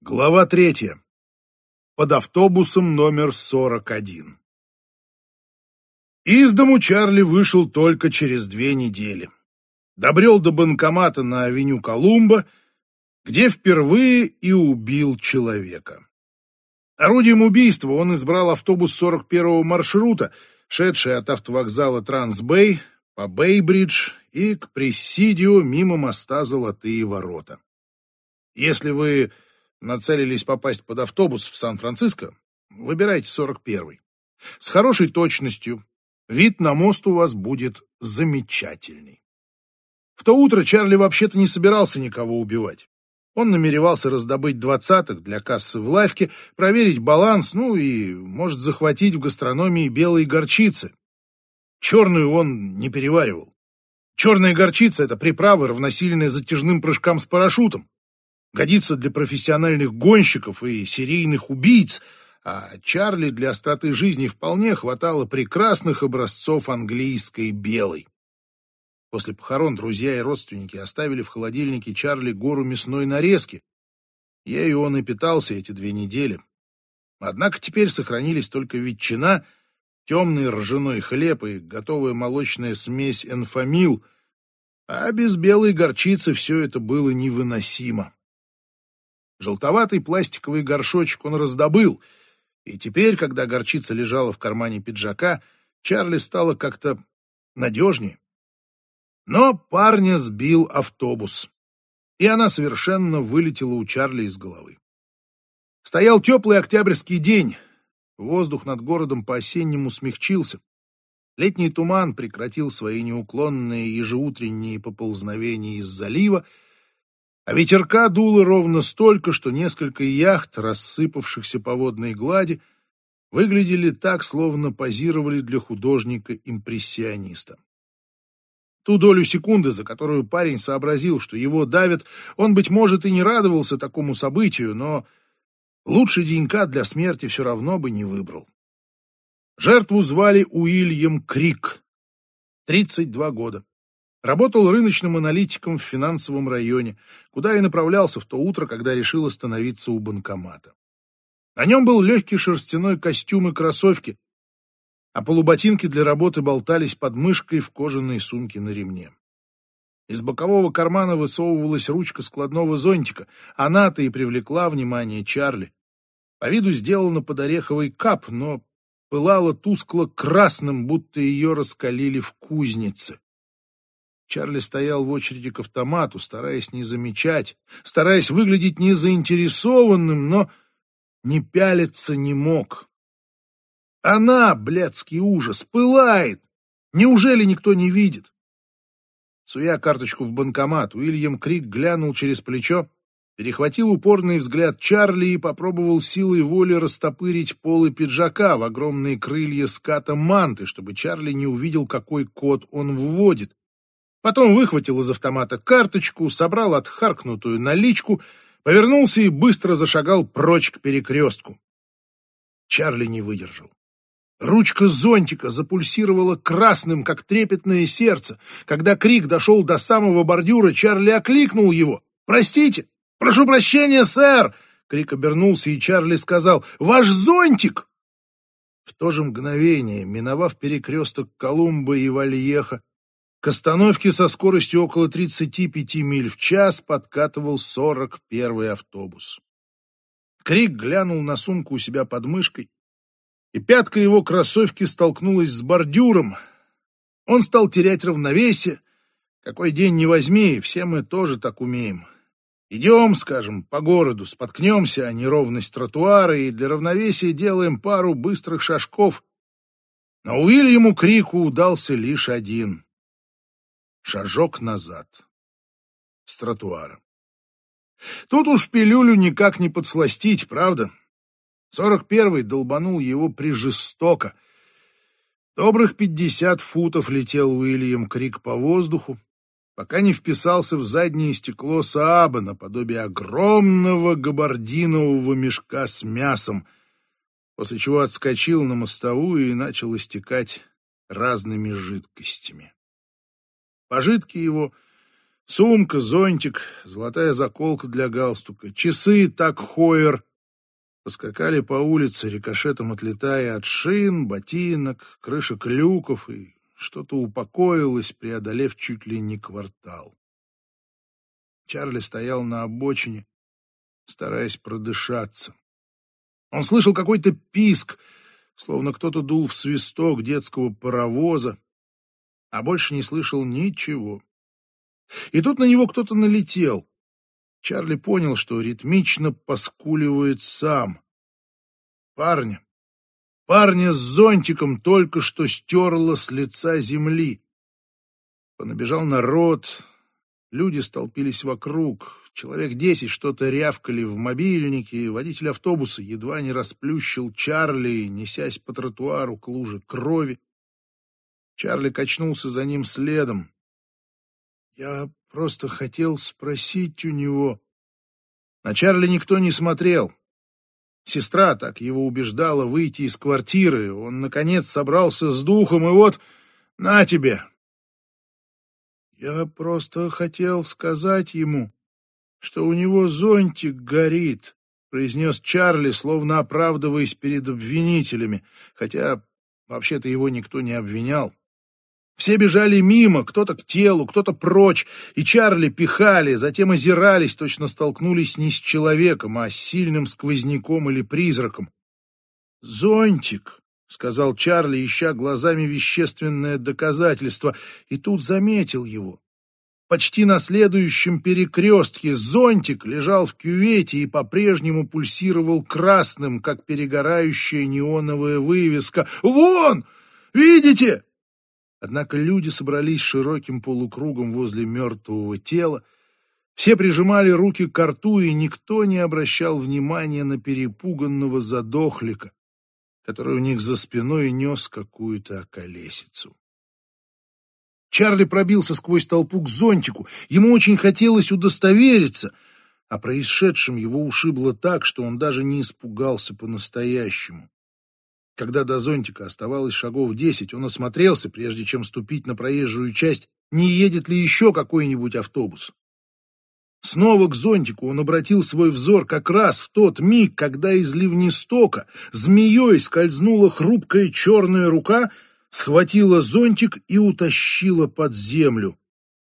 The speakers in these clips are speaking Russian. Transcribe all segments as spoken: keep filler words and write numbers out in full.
Глава третья. Под автобусом номер сорок один. Из дому Чарли вышел только через две недели. Добрел до банкомата на авеню Колумба, где впервые и убил человека. Орудием убийства он избрал автобус сорок первого маршрута, шедший от автовокзала Трансбэй по Бэй-бридж и к Пресидио мимо моста Золотые ворота. Если вы нацелились попасть под автобус в Сан-Франциско, выбирайте сорок первый. С хорошей точностью, вид на мост у вас будет замечательный. В то утро Чарли вообще-то не собирался никого убивать. Он намеревался раздобыть двадцаток для кассы в лавке, проверить баланс, ну и, может, захватить в гастрономии белые горчицы. Черную он не переваривал. Черная горчица — это приправа, равносильная затяжным прыжкам с парашютом. Годится для профессиональных гонщиков и серийных убийц, а Чарли для остроты жизни вполне хватало прекрасных образцов английской белой. После похорон друзья и родственники оставили в холодильнике Чарли гору мясной нарезки. Ею он и питался эти две недели. Однако теперь сохранились только ветчина, темный ржаной хлеб и готовая молочная смесь энфамил, а без белой горчицы все это было невыносимо. Желтоватый пластиковый горшочек он раздобыл, и теперь, когда горчица лежала в кармане пиджака, Чарли стало как-то надежнее. Но парня сбил автобус, и она совершенно вылетела у Чарли из головы. Стоял теплый октябрьский день, воздух над городом по-осеннему смягчился. Летний туман прекратил свои неуклонные ежеутренние поползновения из залива, а ветерка дуло ровно столько, что несколько яхт, рассыпавшихся по водной глади, выглядели так, словно позировали для художника-импрессиониста. Ту долю секунды, за которую парень сообразил, что его давят, он, быть может, и не радовался такому событию, но лучше денька для смерти все равно бы не выбрал. Жертву звали Уильям Крик, тридцать два года. Работал рыночным аналитиком в финансовом районе, куда и направлялся в то утро, когда решил остановиться у банкомата. На нем был легкий шерстяной костюм и кроссовки, а полуботинки для работы болтались под мышкой в кожаной сумке на ремне. Из бокового кармана высовывалась ручка складного зонтика. Она-то и привлекла внимание Чарли. По виду сделана под ореховый кап, но пылала тускло красным, будто ее раскалили в кузнице. Чарли стоял в очереди к автомату, стараясь не замечать, стараясь выглядеть незаинтересованным, но не пялиться не мог. Она, блядский ужас, пылает! Неужели никто не видит? Суя карточку в банкомат, Уильям Крик глянул через плечо, перехватил упорный взгляд Чарли и попробовал силой воли растопырить полы пиджака в огромные крылья ската манты, чтобы Чарли не увидел, какой код он вводит. Потом выхватил из автомата карточку, собрал отхаркнутую наличку, повернулся и быстро зашагал прочь к перекрестку. Чарли не выдержал. Ручка зонтика запульсировала красным, как трепетное сердце. Когда Крик дошел до самого бордюра, Чарли окликнул его. «Простите! Прошу прощения, сэр!» Крик обернулся, и Чарли сказал: «Ваш зонтик!» В то же мгновение, миновав перекресток Колумба и Вальеха, к остановке со скоростью около тридцати пяти миль в час подкатывал сорок первый автобус. Крик глянул на сумку у себя под мышкой, и пятка его кроссовки столкнулась с бордюром. Он стал терять равновесие. Какой день не возьми, все мы тоже так умеем. Идем, скажем, по городу, споткнемся о неровность тротуара и для равновесия делаем пару быстрых шажков. Но Уильяму Крику удался лишь один — шажок назад, с тротуара. Тут уж пилюлю никак не подсластить, правда? сорок первый долбанул его прижестоко. Добрых пятьдесят футов летел Уильям Крик по воздуху, пока не вписался в заднее стекло Сааба наподобие огромного габардинового мешка с мясом, после чего отскочил на мостовую и начал истекать разными жидкостями. Пожитки его Сумка, зонтик, золотая заколка для галстука, часы так Хойер поскакали по улице, рикошетом отлетая от шин, ботинок, крышек люков, и что-то упокоилось, преодолев чуть ли не квартал. Чарли стоял на обочине, стараясь продышаться. Он слышал какой-то писк, словно кто-то дул в свисток детского паровоза, а больше не слышал ничего. И тут на него кто-то налетел. Чарли понял, что ритмично поскуливает сам. Парня. Парня с зонтиком только что стерло с лица земли. Понабежал народ, люди столпились вокруг. Человек десять что-то рявкали в мобильнике. Водитель автобуса едва не расплющил Чарли, несясь по тротуару к луже крови. Чарли качнулся за ним следом. Я просто хотел спросить у него. На Чарли никто не смотрел. Сестра так его убеждала выйти из квартиры. Он, наконец, собрался с духом, и вот на тебе. Я просто хотел сказать ему, что у него зонтик горит, произнес Чарли, словно оправдываясь перед обвинителями, хотя вообще-то его никто не обвинял. Все бежали мимо, кто-то к телу, кто-то прочь, и Чарли пихали, затем озирались, точно столкнулись не с человеком, а с сильным сквозняком или призраком. «Зонтик», — сказал Чарли, ища глазами вещественное доказательство, и тут заметил его. Почти на следующем перекрестке зонтик лежал в кювете и по-прежнему пульсировал красным, как перегорающая неоновая вывеска. «Вон! Видите?» Однако люди собрались широким полукругом возле мертвого тела. Все прижимали руки к рту, и никто не обращал внимания на перепуганного задохлика, который у них за спиной нес какую-то околесицу. Чарли пробился сквозь толпу к зонтику. Ему очень хотелось удостовериться, а происшедшем его ушибло так, что он даже не испугался по-настоящему. Когда до зонтика оставалось шагов десять, он осмотрелся, прежде чем ступить на проезжую часть, не едет ли еще какой-нибудь автобус. Снова к зонтику он обратил свой взор как раз в тот миг, когда из ливнестока змеей скользнула хрупкая черная рука, схватила зонтик и утащила под землю.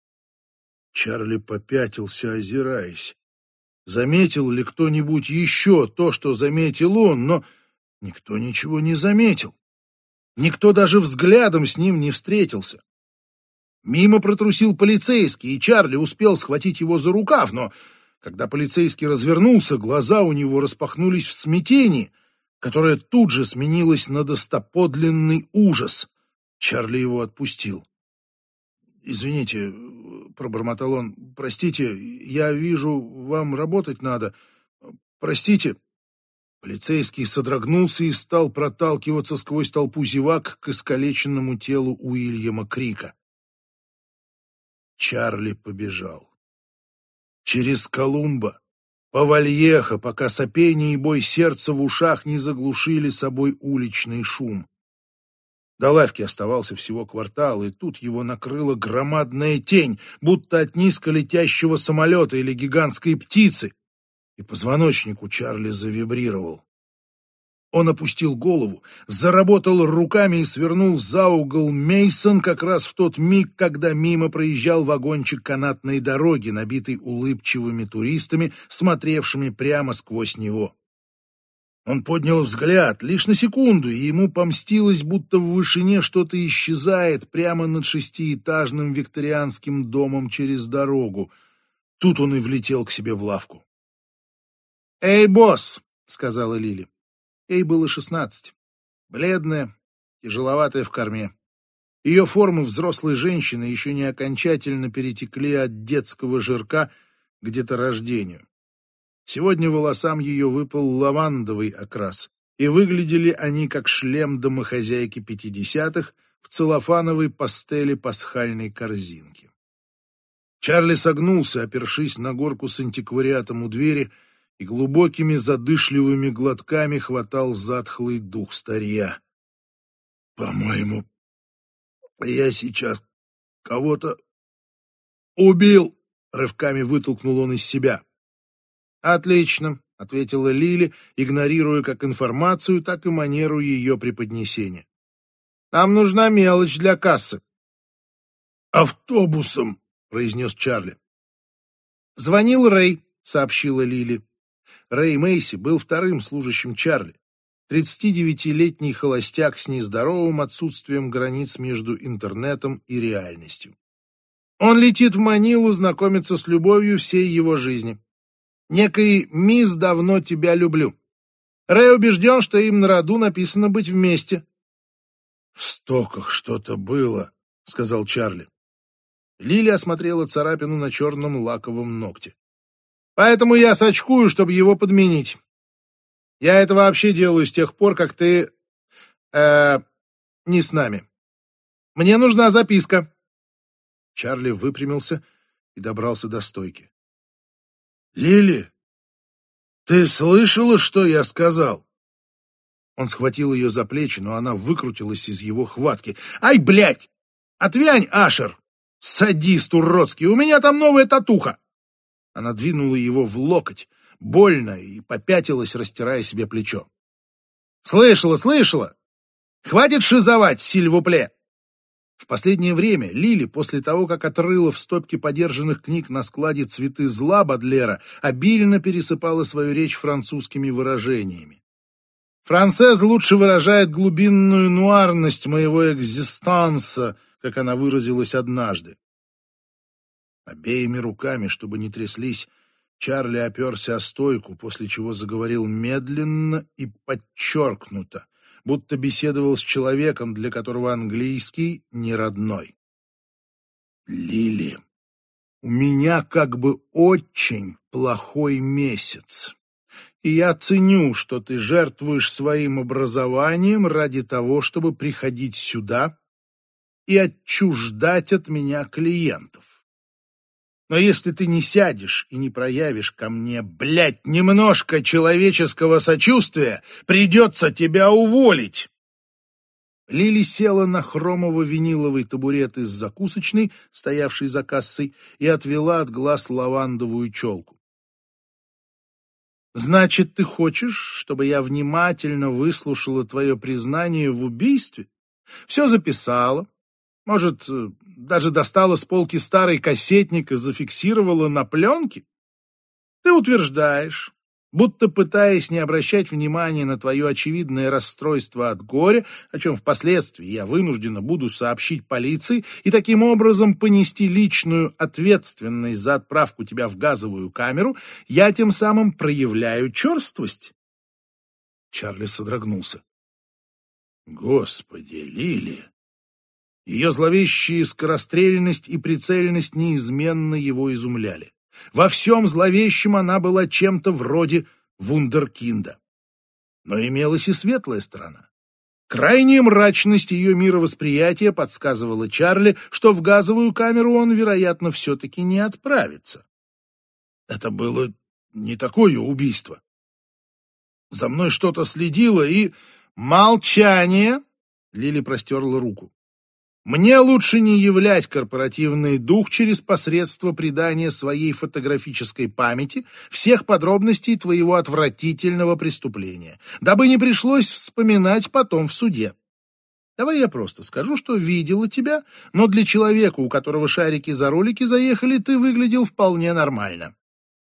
Чарли попятился, озираясь. Заметил ли кто-нибудь еще то, что заметил он, но никто ничего не заметил. Никто даже взглядом с ним не встретился. Мимо протрусил полицейский, и Чарли успел схватить его за рукав, но когда полицейский развернулся, глаза у него распахнулись в смятении, которое тут же сменилось на достоподлинный ужас. Чарли его отпустил. «Извините», — пробормотал он, — «простите, я вижу, вам работать надо. Простите». Полицейский содрогнулся и стал проталкиваться сквозь толпу зевак к искалеченному телу Уильяма Крика. Чарли побежал. Через Колумба, по Вальехо, пока сопение и бой сердца в ушах не заглушили собой уличный шум. До лавки оставался всего квартал, и тут его накрыла громадная тень, будто от низко летящего самолета или гигантской птицы, и позвоночник у Чарли завибрировал. Он опустил голову, заработал руками и свернул за угол Мейсон как раз в тот миг, когда мимо проезжал вагончик канатной дороги, набитый улыбчивыми туристами, смотревшими прямо сквозь него. Он поднял взгляд лишь на секунду, и ему помстилось, будто в вышине что-то исчезает прямо над шестиэтажным викторианским домом через дорогу. Тут он и влетел к себе в лавку. «Эй, босс!» — сказала Лили. Ей было шестнадцать. Бледная, тяжеловатая в корме. Ее формы взрослой женщины еще не окончательно перетекли от детского жирка к деторождению. Сегодня волосам ее выпал лавандовый окрас, и выглядели они как шлем домохозяйки пятидесятых в целлофановой пастели пасхальной корзинки. Чарли согнулся, опершись на горку с антиквариатом у двери, и глубокими задышливыми глотками хватал затхлый дух старья. «По-моему, я сейчас кого-то убил», Рывками вытолкнул он из себя. «Отлично», — ответила Лили, игнорируя как информацию, так и манеру ее преподнесения. «Нам нужна мелочь для кассы». «Автобусом», — произнес Чарли. «Звонил Рэй», — сообщила Лили. Рэй Мэйси был вторым служащим Чарли. тридцатидевятилетний холостяк с нездоровым отсутствием границ между интернетом и реальностью. Он летит в Манилу знакомиться с любовью всей его жизни. Некой «Мисс, давно тебя люблю». Рэй убежден, что им на роду написано быть вместе. «В стоках что-то было», — сказал Чарли. Лили осмотрела царапину на черном лаковом ногте. «Поэтому я сочкую, чтобы его подменить. Я это вообще делаю с тех пор, как ты... э не с нами. Мне нужна записка». Чарли выпрямился и добрался до стойки. «Лили, ты слышала, что я сказал?» Он схватил ее за плечи, но она выкрутилась из его хватки. «Ай, блядь! Отвянь, Ашер! Садист уродский! У меня там новая татуха!» Она двинула его в локоть, больно, и попятилась, растирая себе плечо. «Слышала, слышала! Хватит шизовать, сильвупле!» В последнее время Лили, после того, как отрыла в стопке подержанных книг на складе «Цветы зла» Бодлера, обильно пересыпала свою речь французскими выражениями. «Францез лучше выражает глубинную нуарность моего экзистанса», как она выразилась однажды. Обеими руками, чтобы не тряслись, Чарли оперся о стойку, после чего заговорил медленно и подчеркнуто, будто беседовал с человеком, для которого английский не родной. «Лили, у меня как бы очень плохой месяц, и я ценю, что ты жертвуешь своим образованием ради того, чтобы приходить сюда и отчуждать от меня клиентов. Но если ты не сядешь и не проявишь ко мне, блядь, немножко человеческого сочувствия, придется тебя уволить». Лили села на хромово-виниловый табурет из закусочной, стоявший за кассой, и отвела от глаз лавандовую челку. «Значит, ты хочешь, чтобы я внимательно выслушала твое признание в убийстве? Все записала? Может, даже достала с полки старый кассетник и зафиксировала на пленке? Ты утверждаешь, будто пытаясь не обращать внимания на твое очевидное расстройство от горя, о чем впоследствии я вынуждена буду сообщить полиции и таким образом понести личную ответственность за отправку тебя в газовую камеру, я тем самым проявляю черствость». Чарли содрогнулся. «Господи, Лили!» Ее зловещая скорострельность и прицельность неизменно его изумляли. Во всем зловещем она была чем-то вроде вундеркинда. Но имелась и светлая сторона. Крайняя мрачность ее мировосприятия подсказывала Чарли, что в газовую камеру он, вероятно, все-таки не отправится. Это было не такое убийство. За мной что-то следило и... «Молчание!» — Лили простерла руку. «Мне лучше не являть корпоративный дух через посредство придания своей фотографической памяти всех подробностей твоего отвратительного преступления, дабы не пришлось вспоминать потом в суде. Давай я просто скажу, что видела тебя, но для человека, у которого шарики за ролики заехали, ты выглядел вполне нормально».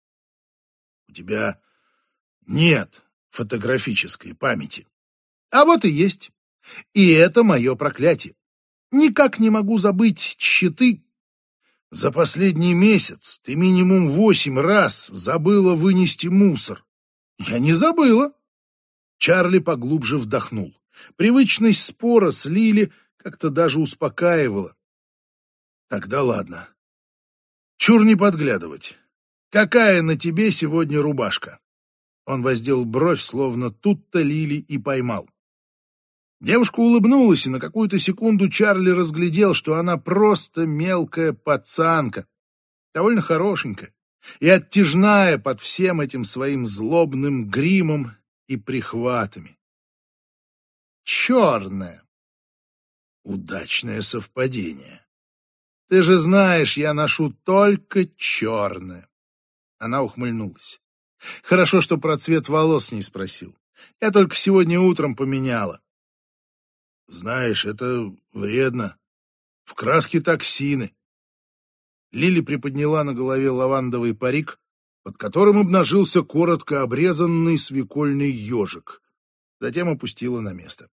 «У тебя нет фотографической памяти». «А вот и есть. И это мое проклятие. Никак не могу забыть, чьи ты. За последний месяц ты минимум восемь раз забыла вынести мусор». «Я не забыла». Чарли поглубже вдохнул. Привычность спора с Лили как-то даже успокаивала. «Тогда ладно. Чур не подглядывать. Какая на тебе сегодня рубашка?» Он воздел бровь, словно тут-то Лили и поймал. Девушка улыбнулась, и на какую-то секунду Чарли разглядел, что она просто мелкая пацанка, довольно хорошенькая и оттяжная под всем этим своим злобным гримом и прихватами. Черная. Удачное совпадение. Ты же знаешь, я ношу только черное. Она ухмыльнулась. Хорошо, что про цвет волос не спросил. Я только сегодня утром поменяла. Знаешь, это вредно. В краске токсины. Лили приподняла на голове лавандовый парик, под которым обнажился коротко обрезанный свекольный ежик. Затем опустила на место.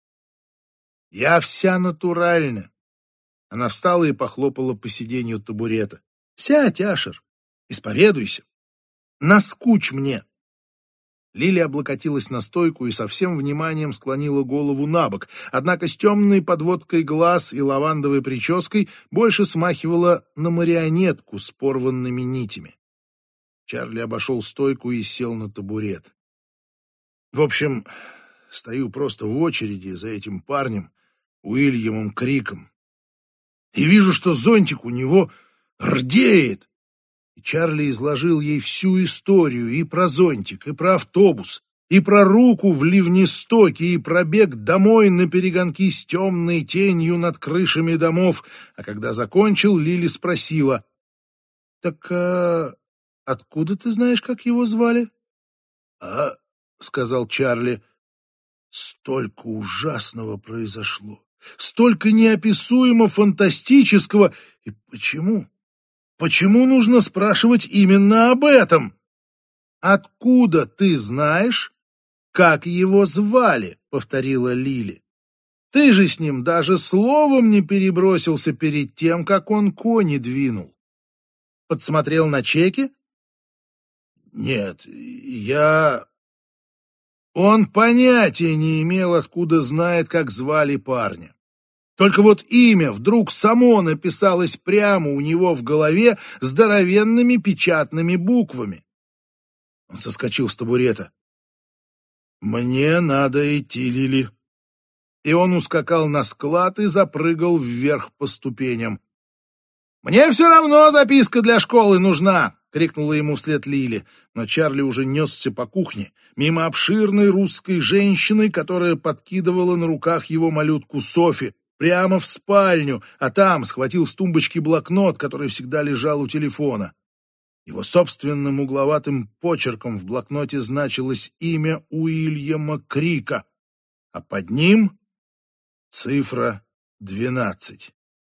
Я вся натуральна. Она встала и похлопала по сиденью табурета. Сядь, Ашер, исповедуйся. Наскучь мне. Лили облокотилась на стойку и со всем вниманием склонила голову на бок, однако с темной подводкой глаз и лавандовой прической больше смахивала на марионетку с порванными нитями. Чарли обошел стойку и сел на табурет. В общем, стою просто в очереди за этим парнем, Уильямом Криком, и вижу, что зонтик у него рдеет. И Чарли изложил ей всю историю и про зонтик, и про автобус, и про руку в ливнестоке, и про бег домой на перегонки с темной тенью над крышами домов. А когда закончил, Лили спросила: «Так а откуда ты знаешь, как его звали?» «А, — сказал Чарли, — столько ужасного произошло, столько неописуемо фантастического. И почему? Почему нужно спрашивать именно об этом?» «Откуда ты знаешь, как его звали?» — повторила Лили. «Ты же с ним даже словом не перебросился перед тем, как он кони двинул. Подсмотрел на чеки?» «Нет, я...» Он понятия не имел, откуда знает, как звали парня. Только вот имя вдруг само написалось прямо у него в голове здоровенными печатными буквами. Он соскочил с табурета. «Мне надо идти, Лили». И он ускакал на склад и запрыгал вверх по ступеням. «Мне все равно записка для школы нужна!» — крикнула ему вслед Лили. Но Чарли уже несся по кухне, мимо обширной русской женщины, которая подкидывала на руках его малютку Софи, прямо в спальню, а там схватил с тумбочки блокнот, который всегда лежал у телефона. Его собственным угловатым почерком в блокноте значилось имя Уильяма Крика, а под ним цифра двенадцать.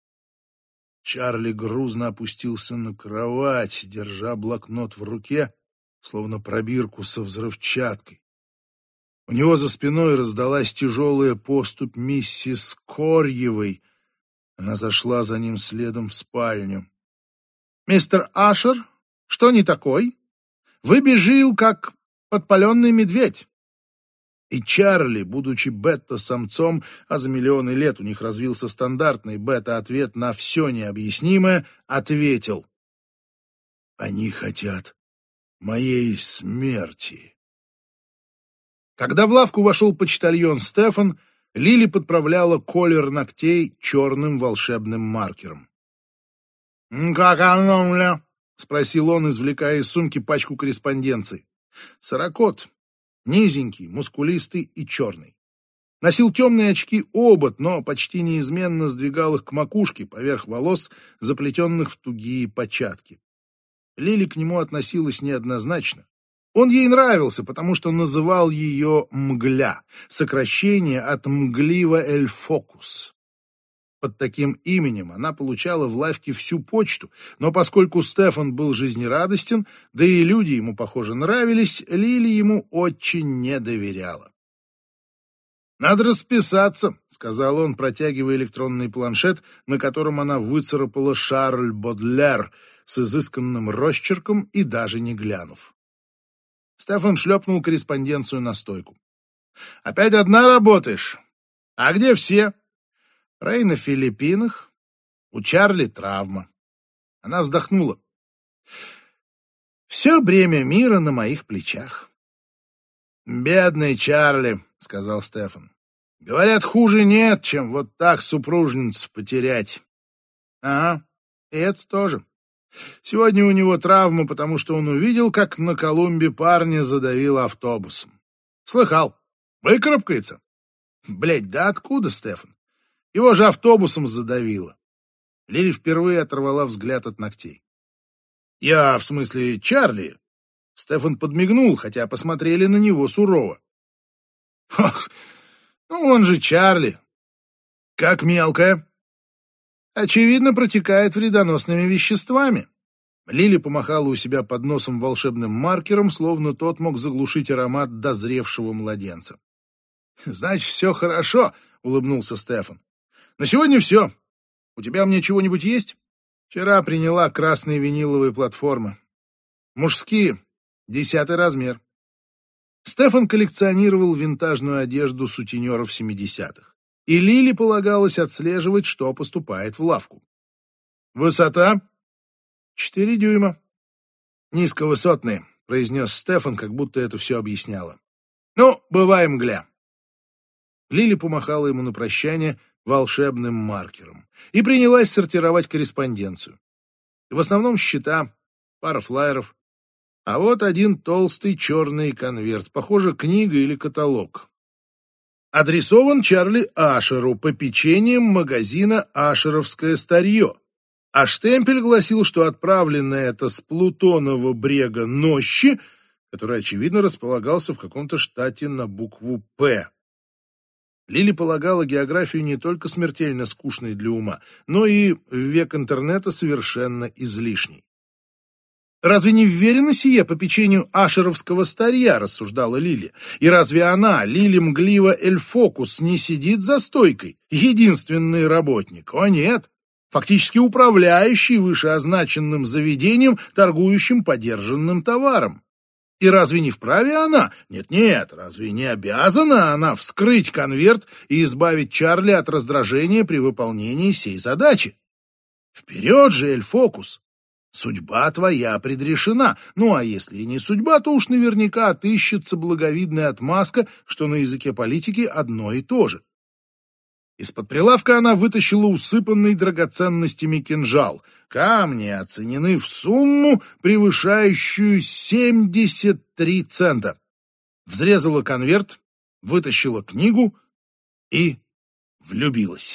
Чарли грузно опустился на кровать, держа блокнот в руке, словно пробирку со взрывчаткой. У него за спиной раздалась тяжелая поступь миссис Корьевой. Она зашла за ним следом в спальню. «Мистер Ашер, что не такой? Вы бежил, как подпаленный медведь». И Чарли, будучи бета-самцом, а за миллионы лет у них развился стандартный бета-ответ на все необъяснимое, ответил: «Они хотят моей смерти». Когда в лавку вошел почтальон Стефан, Лили подправляла колер ногтей черным волшебным маркером. «Как оно, мля?» — спросил он, извлекая из сумки пачку корреспонденции. Сорокот. Низенький, мускулистый и черный. Носил темные очки-обод, но почти неизменно сдвигал их к макушке, поверх волос, заплетенных в тугие початки. Лили к нему относилась неоднозначно. Он ей нравился, потому что называл ее «Мгля», сокращение от «Мглива эль фокус». Под таким именем она получала в лавке всю почту, но поскольку Стефан был жизнерадостен, да и люди ему, похоже, нравились, Лили ему очень не доверяла. «Надо расписаться», — сказал он, протягивая электронный планшет, на котором она выцарапала «Шарль Бодлер» с изысканным росчерком и даже не глянув. Стефан шлепнул корреспонденцию на стойку. «Опять одна работаешь? А где все?» Рэй на Филиппинах, у Чарли травма. Она вздохнула. Все бремя мира на моих плечах. «Бедный Чарли», — сказал Стефан. «Говорят, хуже нет, чем вот так супружницу потерять». «Ага, и это тоже. Сегодня у него травма, потому что он увидел, как на Колумбе парня задавило автобусом. Слыхал, выкарабкается. Блядь, да откуда, Стефан? Его же автобусом задавило». Лили впервые оторвала взгляд от ногтей. «Я, в смысле, Чарли». Стефан подмигнул, хотя посмотрели на него сурово. «Ох, ну он же Чарли. Как мелкая?» «Очевидно, протекает вредоносными веществами». Лили помахала у себя под носом волшебным маркером, словно тот мог заглушить аромат дозревшего младенца. «Значит, все хорошо», — улыбнулся Стефан. «На сегодня все. У тебя мне чего-нибудь есть?» «Вчера приняла красные виниловые платформы. Мужские, десятый размер». Стефан коллекционировал винтажную одежду сутенеров семидесятых, и Лили полагалось отслеживать, что поступает в лавку. «Высота?» «Четыре дюйма». «Низковысотные», — произнес Стефан, как будто это все объясняло. «Ну, бывай, мгля». Лили помахала ему на прощание волшебным маркером и принялась сортировать корреспонденцию. В основном счета, пара флаеров, а вот один толстый черный конверт, похоже, книга или каталог. Адресован Чарли Ашеру попечением магазина «Ашеровское старье». А штемпель гласил, что отправлено это с Плутонова брега Нощи, который, очевидно, располагался в каком-то штате на букву «П». Лили полагала географию не только смертельно скучной для ума, но и в век интернета совершенно излишней. «Разве не вверено сие по печенью ашеровского старья?» — рассуждала Лили. «И разве она, Лили Мглива Эльфокус, не сидит за стойкой? Единственный работник? О нет! Фактически управляющий вышеозначенным заведением, торгующим подержанным товаром. И разве не вправе она? Нет-нет, разве не обязана она вскрыть конверт и избавить Чарли от раздражения при выполнении сей задачи? Вперед же, Эльфокус! Судьба твоя предрешена. Ну, а если и не судьба, то уж наверняка отыщется благовидная отмазка, что на языке политики одно и то же». Из-под прилавка она вытащила усыпанный драгоценностями кинжал. Камни оценены в сумму, превышающую семьдесят три цента. Взрезала конверт, вытащила книгу и влюбилась.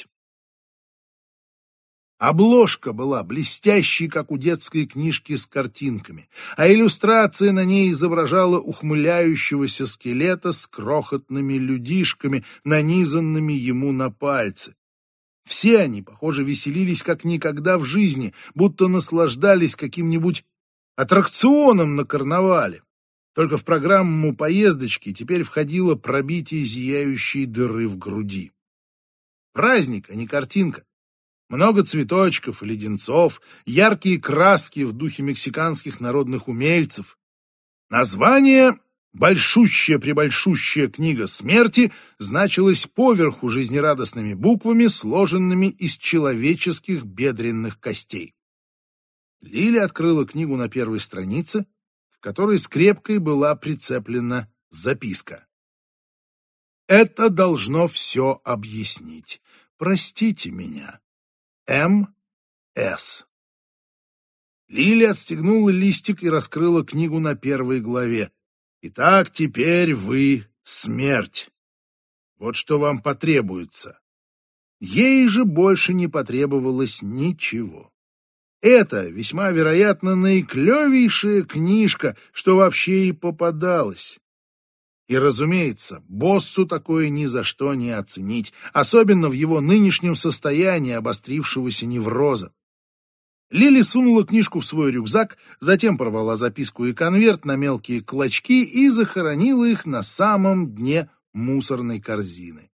Обложка была блестящей, как у детской книжки с картинками, а иллюстрация на ней изображала ухмыляющегося скелета с крохотными людишками, нанизанными ему на пальцы. Все они, похоже, веселились как никогда в жизни, будто наслаждались каким-нибудь аттракционом на карнавале. Только в программу поездочки теперь входило пробитие зияющей дыры в груди. Праздник, а не картинка. Много цветочков и леденцов, яркие краски в духе мексиканских народных умельцев. Название «Большущая-пребольшущая книга смерти» значилось поверху жизнерадостными буквами, сложенными из человеческих бедренных костей. Лили открыла книгу на первой странице, к которой скрепкой была прицеплена записка. «Это должно все объяснить. Простите меня. М. С». Лили отстегнула листик и раскрыла книгу на первой главе. «Итак, теперь вы смерть. Вот что вам потребуется». Ей же больше не потребовалось ничего. Это, весьма вероятно, наиклевейшая книжка, что вообще и попадалась. И, разумеется, боссу такое ни за что не оценить, особенно в его нынешнем состоянии обострившегося невроза. Лили сунула книжку в свой рюкзак, затем порвала записку и конверт на мелкие клочки и захоронила их на самом дне мусорной корзины.